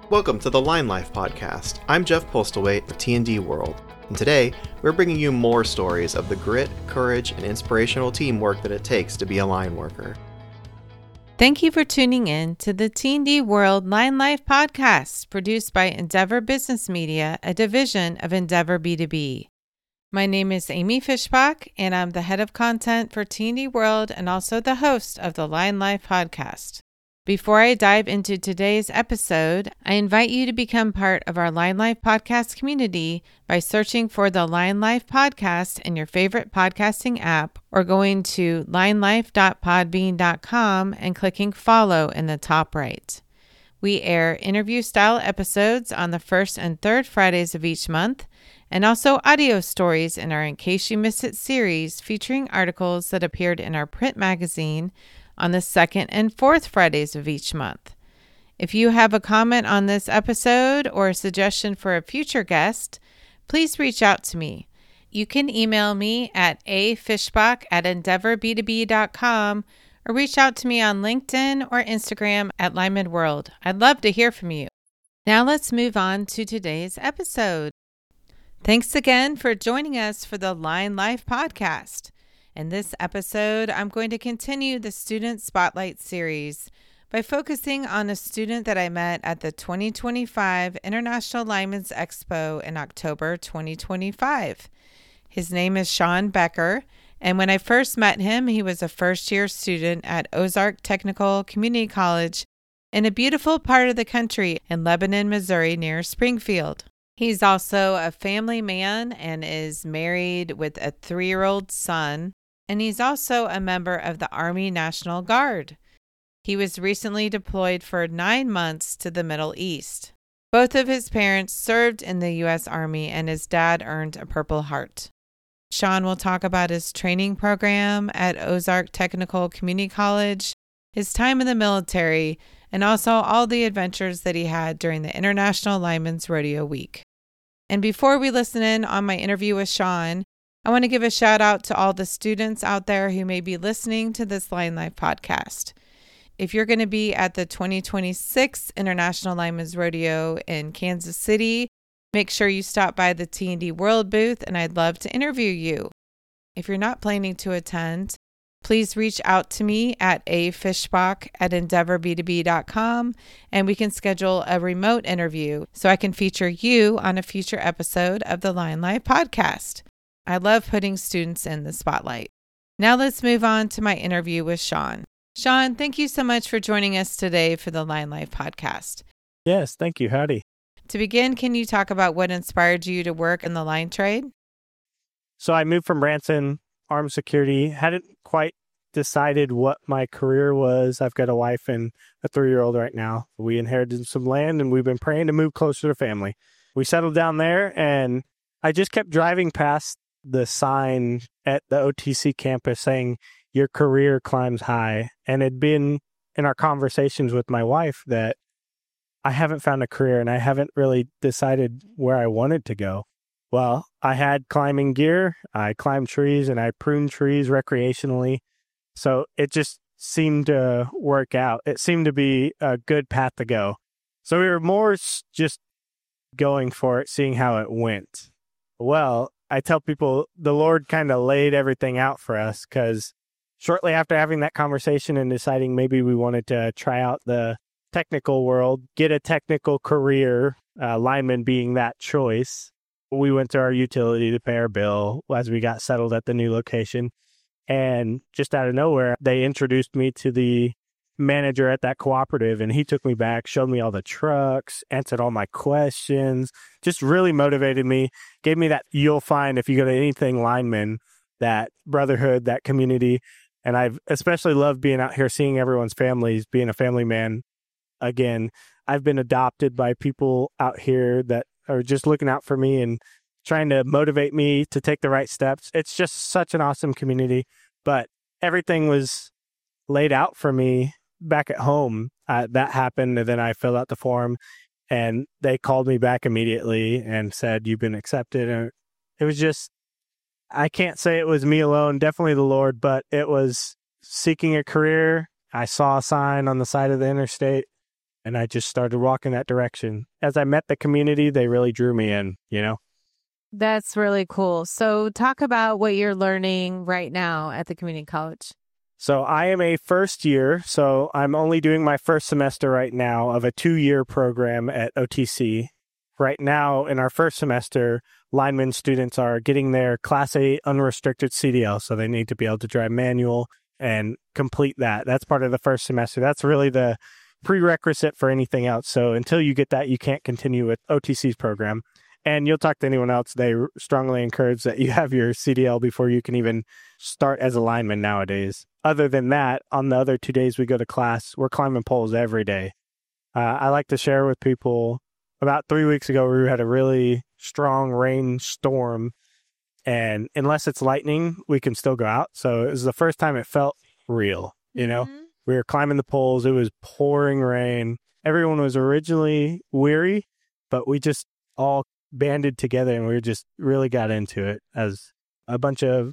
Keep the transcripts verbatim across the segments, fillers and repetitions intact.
Welcome to the Line Life Podcast. I'm Jeff Postlethwaite of T and D World, and today we're bringing you more stories of the grit, courage, and inspirational teamwork that it takes to be a line worker. Thank you for tuning in to the T and D World Line Life Podcast, produced by Endeavor Business Media, a division of Endeavor B two B. My name is Amy Fishbach, and I'm the head of content for T and D World and also the host of the Line Life Podcast. Before I dive into today's episode, I invite you to become part of our Line Life Podcast community by searching for the Line Life Podcast in your favorite podcasting app or going to line life dot podbean dot com and clicking follow in the top right. We air interview-style episodes on the first and third Fridays of each month, and also audio stories in our In Case You Missed It series featuring articles that appeared in our print magazine on the second and fourth Fridays of each month. If you have a comment on this episode or a suggestion for a future guest, please reach out to me. You can email me at a fishbach at endeavor b two b dot com or reach out to me on LinkedIn or Instagram at Lineman World. I'd love to hear from you. Now let's move on to today's episode. Thanks again for joining us for the Line Life Podcast. In this episode, I'm going to continue the Student Spotlight series by focusing on a student that I met at the twenty twenty-five International Linemen's Expo in October twenty twenty-five. His name is Sean Becker, and when I first met him, he was a first-year student at Ozark Technical Community College in a beautiful part of the country in Lebanon, Missouri, near Springfield. He's also a family man and is married with a three-year-old son. And he's also a member of the Army National Guard. He was recently deployed for nine months to the Middle East. Both of his parents served in the U S Army, and his dad earned a Purple Heart. Sean will talk about his training program at Ozark Technical Community College, his time in the military, and also all the adventures that he had during the International Lineman's Rodeo Week. And before we listen in on my interview with Sean, I want to give a shout out to all the students out there who may be listening to this Line Life podcast. If you're going to be at the twenty twenty-six International Lineman's Rodeo in Kansas City, make sure you stop by the T and D World booth, and I'd love to interview you. If you're not planning to attend, please reach out to me at a fishbach at endeavor b two b dot com, and we can schedule a remote interview so I can feature you on a future episode of the Line Life podcast. I love putting students in the spotlight. Now let's move on to my interview with Sean. Sean, thank you so much for joining us today for the Line Life podcast. Yes, thank you. Howdy. To begin, can you talk about what inspired you to work in the line trade? So I moved from Branson, armed security, hadn't quite decided what my career was. I've got a wife and a three-year-old right now. We inherited some land and we've been praying to move closer to family. We settled down there and I just kept driving past the sign at the O T C campus saying, "Your career climbs high." And it'd been in our conversations with my wife that I haven't found a career and I haven't really decided where I wanted to go. Well, I had climbing gear. I climbed trees and I pruned trees recreationally. So it just seemed to work out. It seemed to be a good path to go. So we were more just going for it, seeing how it went. Well, I tell people the Lord kind of laid everything out for us because shortly after having that conversation and deciding maybe we wanted to try out the technical world, get a technical career, uh, lineman being that choice, we went to our utility to pay our bill as we got settled at the new location. And just out of nowhere, they introduced me to the manager at that cooperative, and he took me back, showed me all the trucks, answered all my questions, just really motivated me, gave me that you'll find if you go to anything lineman, that brotherhood, that community. And I've especially loved being out here, seeing everyone's families, being a family man. Again, I've been adopted by people out here that are just looking out for me and trying to motivate me to take the right steps. It's just such an awesome community, but everything was laid out for me back at home. Uh, that happened, and then I filled out the form, and they called me back immediately and said, "You've been accepted." And it was just, I can't say it was me alone, definitely the Lord, but it was seeking a career. I saw a sign on the side of the interstate And I just started walking that direction. As I met the community, they really drew me in, you know? That's really cool. So talk about what you're learning right now at the community college. So I am a first year, so I'm only doing my first semester right now of a two-year program at O T C. Right now, in our first semester, lineman students are getting their Class A unrestricted C D L, so they need to be able to drive manual and complete that. That's part of the first semester. That's really the prerequisite for anything else. So until you get that, you can't continue with O T C's program. And you'll talk to anyone else, they strongly encourage that you have your C D L before you can even start as a lineman nowadays. Other than that, on the other two days we go to class, we're climbing poles every day. Uh, I like to share with people, about three weeks ago, we had a really strong rain storm, and unless it's lightning, we can still go out. So it was the first time it felt real, you know? Mm-hmm. We were climbing the poles. It was pouring rain. Everyone was originally weary, but we just all banded together and we just really got into it as a bunch of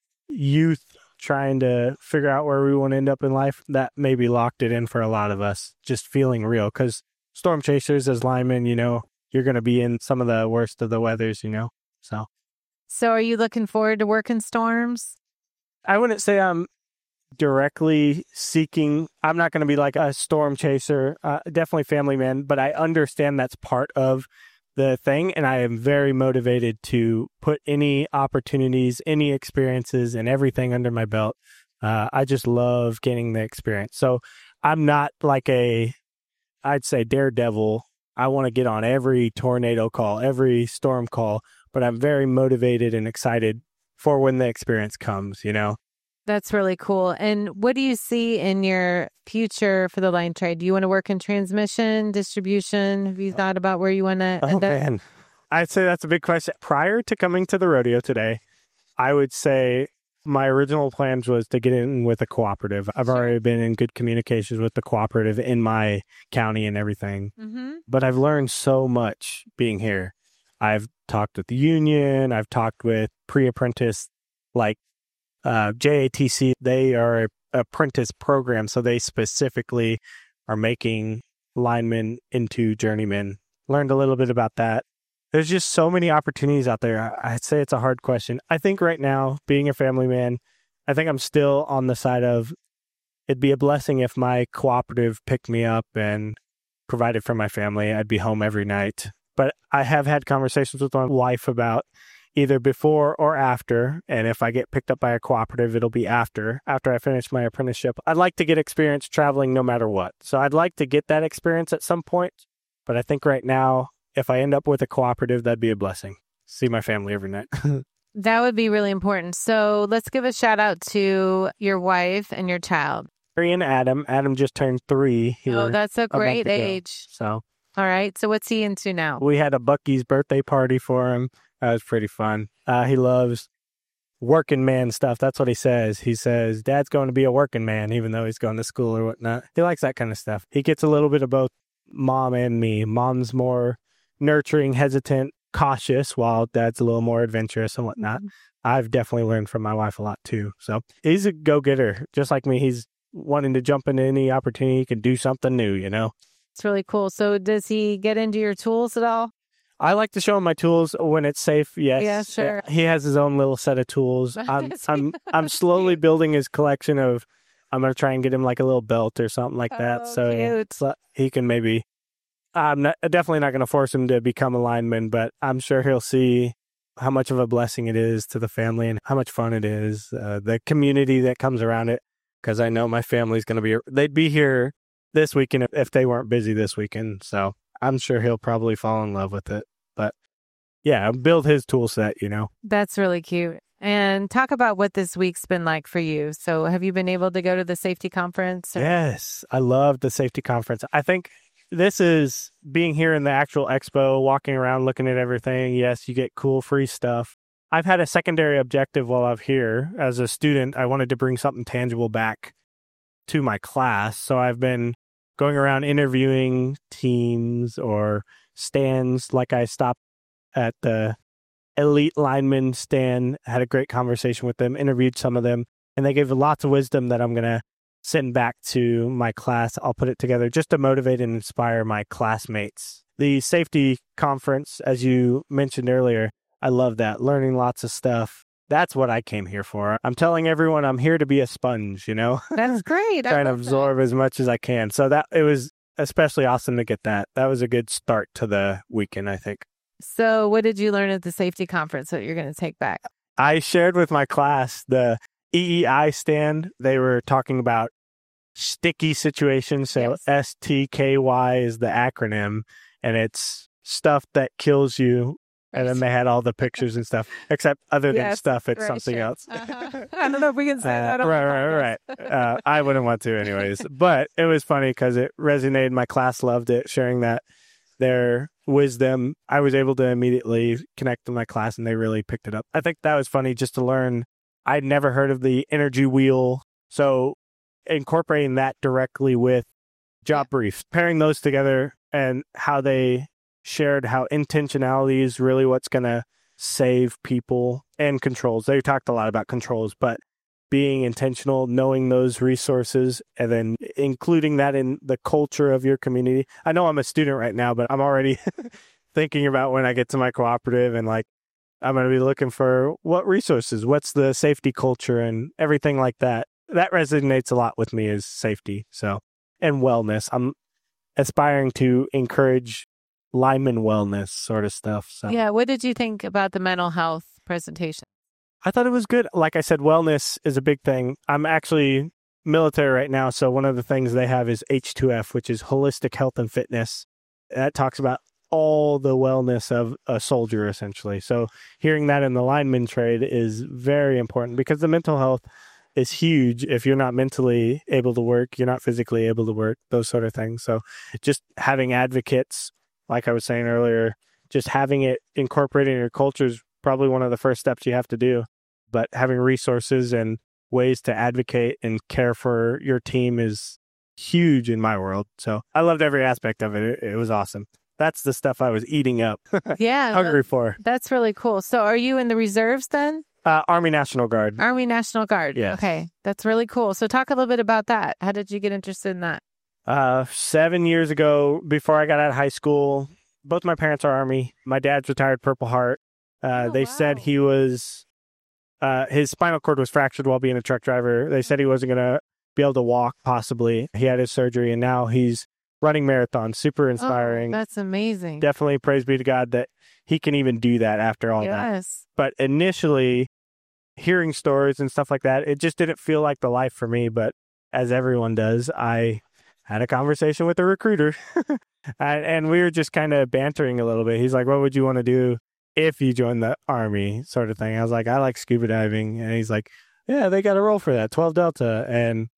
youth trying to figure out where we want to end up in life. That maybe locked it in for a lot of us, just feeling real. Because storm chasers as linemen, you know, you're going to be in some of the worst of the weathers, you know, so. So are you looking forward to working storms? I wouldn't say I'm directly seeking. I'm not going to be like a storm chaser, uh, definitely family man, but I understand that's part of the thing. And I am very motivated to put any opportunities, any experiences and everything under my belt. Uh, I just love gaining the experience. So I'm not like a, I'd say daredevil. I want to get on every tornado call, every storm call, but I'm very motivated and excited for when the experience comes, you know? That's really cool. And what do you see in your future for the line trade? Do you want to work in transmission, distribution? Have you thought about where you want to oh, end up? Man. I'd say that's a big question. Prior to coming to the rodeo today, I would say my original plans was to get in with a cooperative. I've sure. already been in good communications with the cooperative in my county and everything. Mm-hmm. But I've learned so much being here. I've talked with the union. I've talked with pre-apprentice, like uh, J A T C. They are a apprentice program, so they specifically are making linemen into journeymen. Learned a little bit about that. There's just so many opportunities out there. I'd say it's a hard question. I think right now, being a family man, I think I'm still on the side of it'd be a blessing if my cooperative picked me up and provided for my family. I'd be home every night. But I have had conversations with my wife about either before or after. And if I get picked up by a cooperative, it'll be after, after I finish my apprenticeship. I'd like to get experience traveling no matter what. So I'd like to get that experience at some point. But I think right now, if I end up with a cooperative, that'd be a blessing. See my family every night. That would be really important. So let's give a shout out to your wife and your child. Mary and Adam. Adam just turned three. He oh, that's a great age. So, all right. So what's he into now? We had a Buc-ee's birthday party for him. That was pretty fun. Uh, he loves working man stuff. That's what he says. He says, Dad's going to be a working man, even though he's going to school or whatnot. He likes that kind of stuff. He gets a little bit of both mom and me. Mom's more nurturing, hesitant, cautious, while Dad's a little more adventurous and whatnot. Mm-hmm. I've definitely learned from my wife a lot too. So he's a go-getter. Just like me, he's wanting to jump into any opportunity. He can do something new, you know? It's really cool. So does he get into your tools at all? I like to show him my tools when it's safe. Yes. Yeah, sure. He has his own little set of tools. I'm I'm I'm slowly building his collection of. I'm gonna try and get him like a little belt or something like that, oh, so cute. so he can maybe. I'm not, definitely not gonna force him to become a lineman, but I'm sure he'll see how much of a blessing it is to the family and how much fun it is, uh, the community that comes around it. Because I know my family's gonna be. They'd be here this weekend if, if they weren't busy this weekend. So I'm sure he'll probably fall in love with it. But yeah, build his tool set, you know. That's really cute. And talk about what this week's been like for you. So have you been able to go to the safety conference? Or? Yes, I love the safety conference. I think this is being here in the actual expo, walking around, looking at everything. Yes, you get cool free stuff. I've had a secondary objective while I'm here. As a student, I wanted to bring something tangible back to my class. So I've been going around interviewing teams or stands. Like I stopped at the elite lineman stand, had a great conversation with them, interviewed some of them, and they gave lots of wisdom that I'm going to send back to my class. I'll put it together just to motivate and inspire my classmates. The safety conference, as you mentioned earlier, I love that. Learning lots of stuff. That's what I came here for. I'm telling everyone I'm here to be a sponge, you know? That's great. Trying to absorb that. As much as I can. So that it was especially awesome to get that. That was a good start to the weekend, I think. So what did you learn at the safety conference that you're going to take back? I shared with my class the E E I stand. They were talking about sticky situations. So yes. S T K Y is the acronym, and it's stuff that kills you. Right. And then they had all the pictures and stuff, except other than yes, stuff, it's right, something sure. else. Uh-huh. I don't know if we can say uh, that. Right, right, right. Uh, I wouldn't want to anyways. But it was funny because it resonated. My class loved it, sharing that their wisdom. I was able to immediately connect to my class, and they really picked it up. I think that was funny just to learn. I'd never heard of the energy wheel. So incorporating that directly with job briefs, pairing those together and how they shared how intentionality is really what's going to save people, and controls. They talked a lot about controls, but being intentional, knowing those resources, and then including that in the culture of your community. I know I'm a student right now, but I'm already thinking about when I get to my cooperative, and like, I'm going to be looking for what resources, what's the safety culture and everything like that. That resonates a lot with me, is safety. So, and wellness. I'm aspiring to encourage lineman wellness sort of stuff. So yeah. What did you think about the mental health presentation? I thought it was good. Like I said, wellness is a big thing. I'm actually military right now. So one of the things they have is H two F, which is holistic health and fitness. That talks about all the wellness of a soldier, essentially. So hearing that in the lineman trade is very important, because the mental health is huge. If you're not mentally able to work, you're not physically able to work, those sort of things. So just having advocates, like I was saying earlier, just having it incorporated in your culture is probably one of the first steps you have to do. But having resources and ways to advocate and care for your team is huge in my world. So I loved every aspect of it. It, it was awesome. That's the stuff I was eating up. Yeah. Hungry for. That's really cool. So are you in the reserves then? Uh, Army National Guard. Army National Guard. Yes. Okay. That's really cool. So talk a little bit about that. How did you get interested in that? Uh, seven years ago, before I got out of high school, both my parents are Army. My dad's retired Purple Heart. Uh, oh, they wow. said he was, uh, his spinal cord was fractured while being a truck driver. They said he wasn't going to be able to walk, possibly. He had his surgery, and now he's running marathons. Super inspiring. Oh, that's amazing. Definitely praise be to God that he can even do that after all yes. that. Yes. But initially, hearing stories and stuff like that, it just didn't feel like the life for me. But as everyone does, I had a conversation with a recruiter, and, and we were just kind of bantering a little bit. He's like, what would you want to do if you join the Army, sort of thing? I was like, I like scuba diving. And he's like, yeah, they got a role for that, twelve Delta. And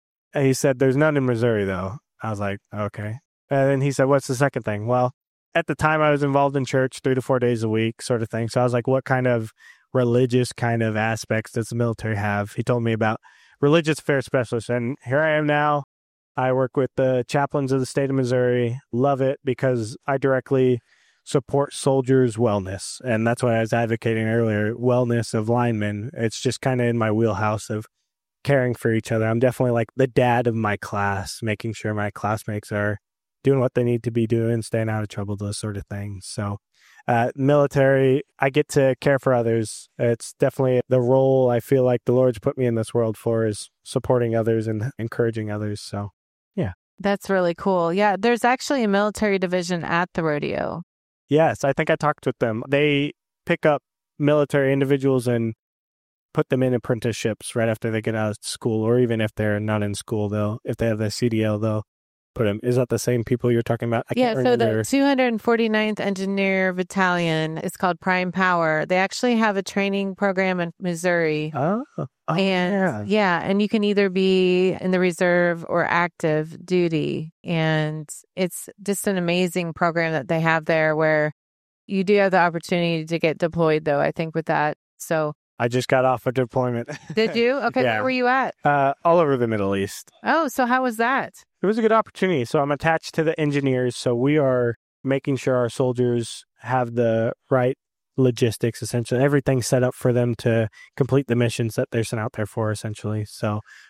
he said, there's none in Missouri, though. I was like, okay. And then he said, what's the second thing? Well, at the time I was involved in church three to four days a week, sort of thing. So I was like, what kind of religious kind of aspects does the military have? He told me about religious affairs specialist. And here I am now. I work with the chaplains of the state of Missouri. Love it because I directly support soldiers' wellness. And that's what I was advocating earlier, wellness of linemen. It's just kind of in my wheelhouse of caring for each other. I'm definitely like the dad of my class, making sure my classmates are doing what they need to be doing, staying out of trouble, those sort of things. So uh, military, I get to care for others. It's definitely the role I feel like the Lord's put me in this world for, is supporting others and encouraging others. So yeah. That's really cool. Yeah, there's actually a military division at the rodeo. Yes, I think I talked with them. They pick up military individuals and put them in apprenticeships right after they get out of school, or even if they're not in school, they'll, if they have the C D L, they'll put them. Is that the same people you're talking about? I yeah, can't so remember. the two hundred forty-ninth Engineer Battalion is called Prime Power. They actually have a training program in Missouri. Oh, oh and yeah. yeah, and you can either be in the reserve or active duty. And it's just an amazing program that they have there, where you do have the opportunity to get deployed, though, I think, with that. So I just got off a deployment. Did you? Okay, yeah. Where were you at? Uh, all over the Middle East. Oh, so how was that? It was a good opportunity. So I'm attached to the engineers. So we are making sure our soldiers have the right logistics, essentially. Everything set up for them to complete the missions that they're sent out there for, essentially. So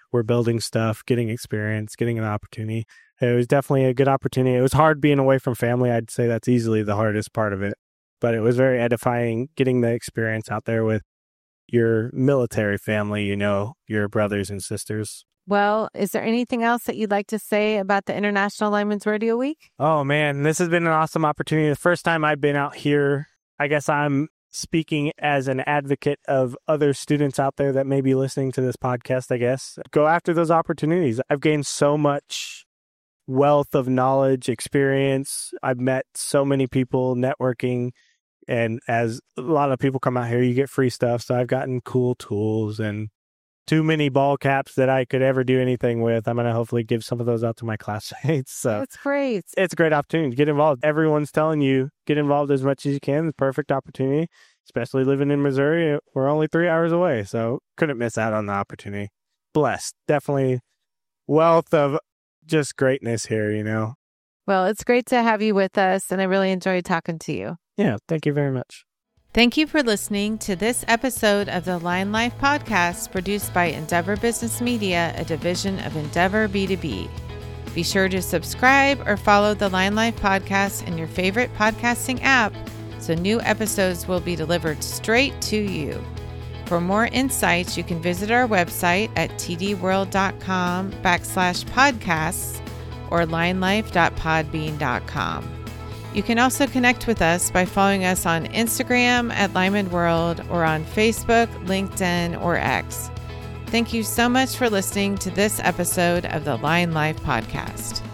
we're building stuff, getting experience, getting an opportunity. It was definitely a good opportunity. It was hard being away from family. I'd say that's easily the hardest part of it. But it was very edifying getting the experience out there with your military family, you know, your brothers and sisters. Well, is there anything else that you'd like to say about the International Lineman's Rodeo Week? Oh, man, this has been an awesome opportunity. The first time I've been out here, I guess I'm speaking as an advocate of other students out there that may be listening to this podcast, I guess. Go after those opportunities. I've gained so much wealth of knowledge, experience. I've met so many people networking. And as a lot of people come out here, you get free stuff. So I've gotten cool tools and too many ball caps that I could ever do anything with. I'm going to hopefully give some of those out to my classmates. So That's great. It's a great opportunity to get involved. Everyone's telling you, get involved as much as you can. The perfect opportunity, especially living in Missouri. We're only three hours away, so couldn't miss out on the opportunity. Blessed. Definitely wealth of just greatness here, you know. Well, it's great to have you with us, and I really enjoyed talking to you. Yeah, thank you very much. Thank you for listening to this episode of the Line Life Podcast, produced by Endeavor Business Media, a division of Endeavor B two B. Be sure to subscribe or follow the Line Life Podcast in your favorite podcasting app so new episodes will be delivered straight to you. For more insights, you can visit our website at tdworld.com backslash podcasts or linelife dot podbean dot com. You can also connect with us by following us on Instagram at Lineman World or on Facebook, LinkedIn, or X. Thank you so much for listening to this episode of the Line Life Podcast.